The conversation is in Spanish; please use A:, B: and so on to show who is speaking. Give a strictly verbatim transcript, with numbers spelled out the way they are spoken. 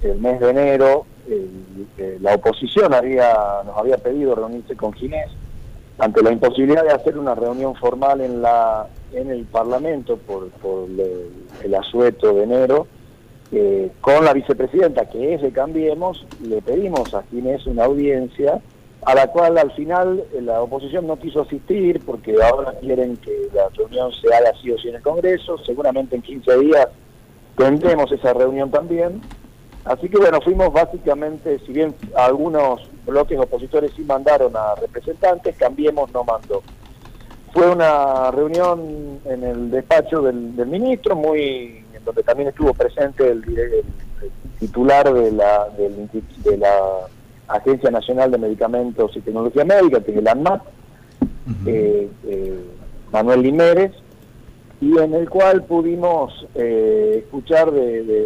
A: el mes de enero, eh, eh, la oposición había, nos había pedido reunirse con Ginés ante la imposibilidad de hacer una reunión formal en la en el Parlamento por, por el, el asueto de enero, eh, con la vicepresidenta, que es de Cambiemos. Le pedimos a Ginés una audiencia, a la cual al final eh, la oposición no quiso asistir, porque ahora quieren que la reunión se haga sí o sí en el Congreso. Seguramente en quince días tendremos esa reunión también. Así que bueno, fuimos básicamente, si bien algunos bloques opositores sí mandaron a representantes, Cambiemos no mandó. Fue una reunión en el despacho del, del ministro, muy en donde también estuvo presente el, el, el titular de la, del, de la Agencia Nacional de Medicamentos y Tecnología Médica, que es el ANMAT, uh-huh. eh, eh, Manuel Limérez, y en el cual pudimos eh, escuchar de, de